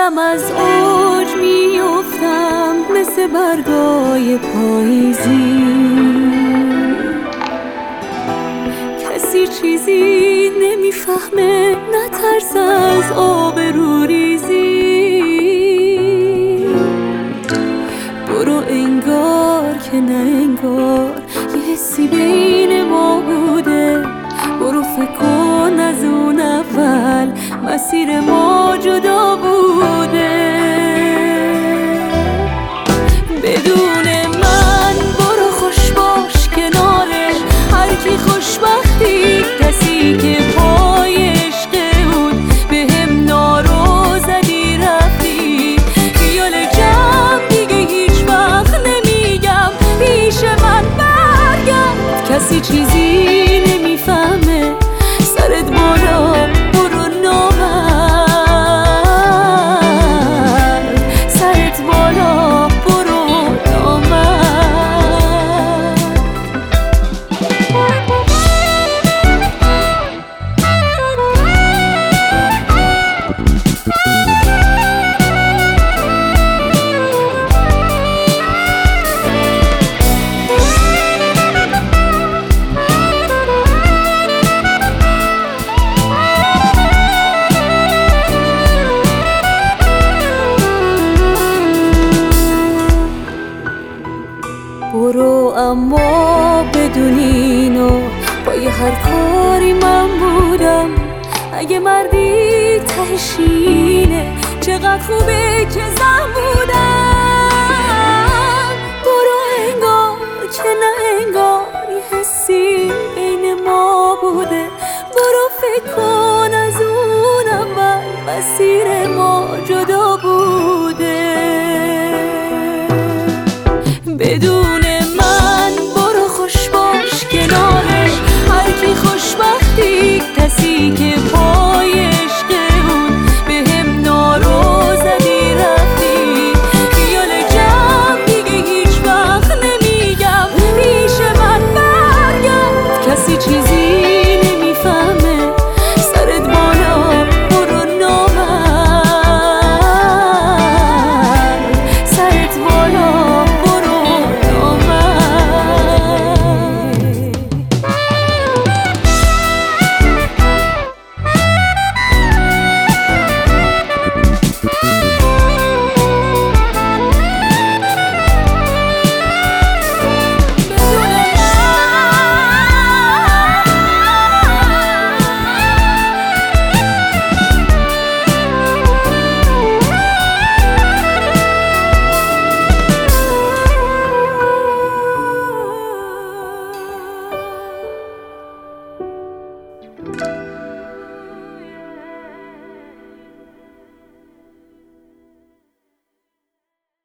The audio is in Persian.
دارم از اوج میافتم مثل برگای پاییزی. کسی چیزی نمیفهمه، نترس از آبروریزی. برو انگار که نه انگار یه حسی بین ما بوده. برو فکر کن از اون اول مسیر ما جدا بوده. بدون من برو خوش باش کنار هر کی خوشبختی. کسی که پای عشق بود به هم نارو زدی رفتی. خیال جمع دیگه هیچ وقت نمیگم پیش من برگرد. کسی چیزی نمیفهمه، سرت بالا برو نامرد. سرت بالا برو نامرد. برو اما بدون اینو پای هر کاری من بودم. اگه مردی تهشینه چقدر خوبه که زن بودم. برو انگار که نه انگار یه حسی بین ما بوده. برو فکر کن از اون اول مسیر ما